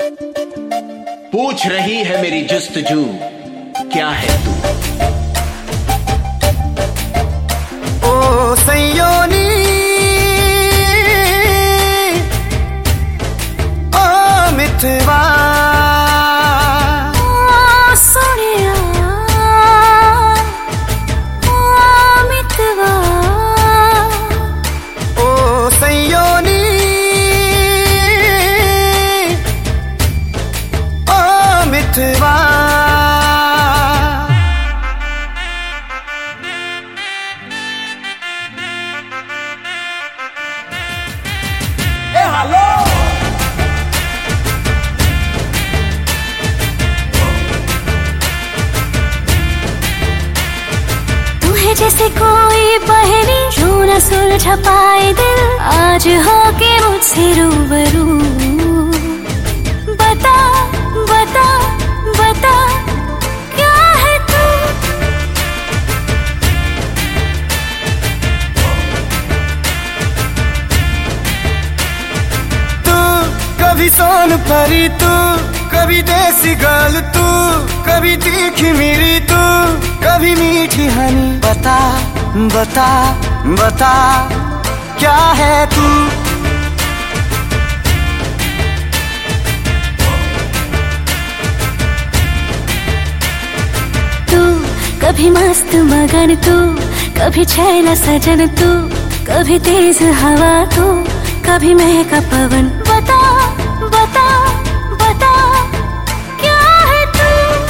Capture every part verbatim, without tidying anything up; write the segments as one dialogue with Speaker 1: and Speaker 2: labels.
Speaker 1: पूछ रही है मेरी जुस्तजू, क्या है तू?
Speaker 2: ओ सैयोनी ओ मितवा
Speaker 3: जैसे कोई पहेली जो न सुलझा पाए दिल, आज हो के मुझसे रूबरू। बता बता बता क्या है तू?
Speaker 2: तू कभी सोन परी, तू कभी देसी गाल, तू कभी तीखी मेरी, तू कभी मीठी हनी। बता बता बता क्या है तू?
Speaker 3: तू कभी मस्त मगन, तू कभी छैला सजन, तू कभी तेज हवा, तू कभी महका पवन। बता बता बता क्या है तू?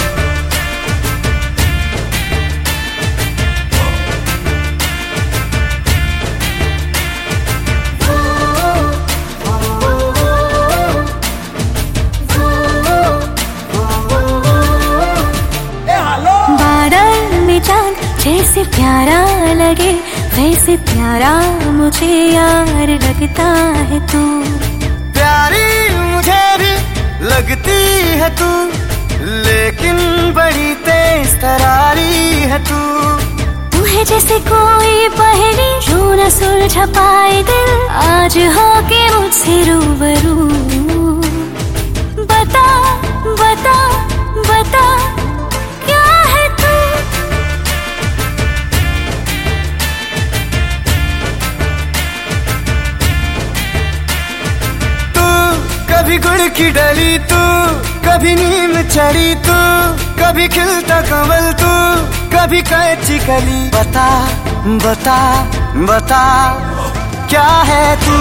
Speaker 3: बादल में चांद जैसे प्यारा लगे, वैसे प्यारा मुझे यार लगता है तू।
Speaker 2: प्यारी मुझे भी लगती है तू, लेकिन बड़ी तेज तरारी है तू।
Speaker 3: तू है जैसे कोई पहेली जो न सुलझा पाए दिल, आज हो के मुझसे रूबरू। बता बता बता क्या है तू?
Speaker 2: तू कभी गुड़ की डली, तू कभी नीम चढ़ी, तू कभी खिलता कमल, तू कभी कैची कली। बता बता बता क्या है तू?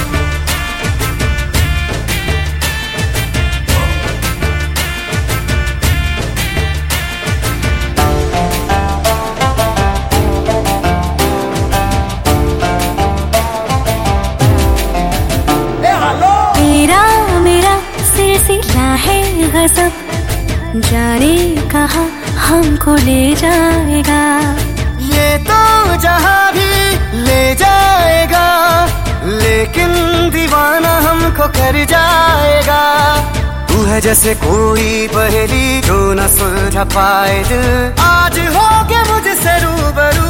Speaker 3: है गजब, जाने कहाँ हमको ले जाएगा।
Speaker 2: ये तो जहाँ भी ले जाएगा, लेकिन दीवाना हमको कर जाएगा। तू है जैसे कोई पहेली जो न सुलझा पाए दिल, आज हो के मुझसे रूबरू।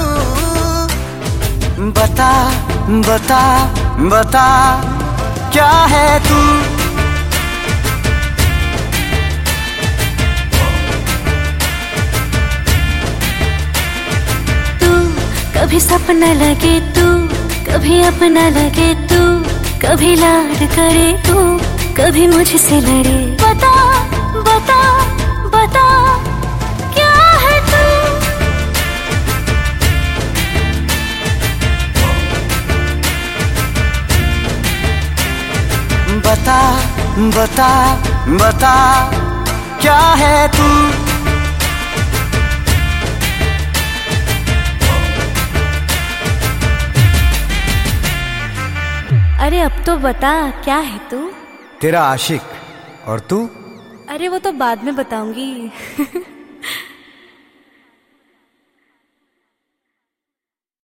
Speaker 2: बता बता बता क्या है तू?
Speaker 3: कभी सपना लगे तू, कभी अपना लगे तू, कभी लाड करे तू, कभी मुझसे लड़े। बता बता बता क्या है तू?
Speaker 2: बता बता बता क्या है तू?
Speaker 3: अरे अब तो बता क्या है तू?
Speaker 2: तेरा आशिक। और तू?
Speaker 3: अरे वो तो बाद में बताऊंगी।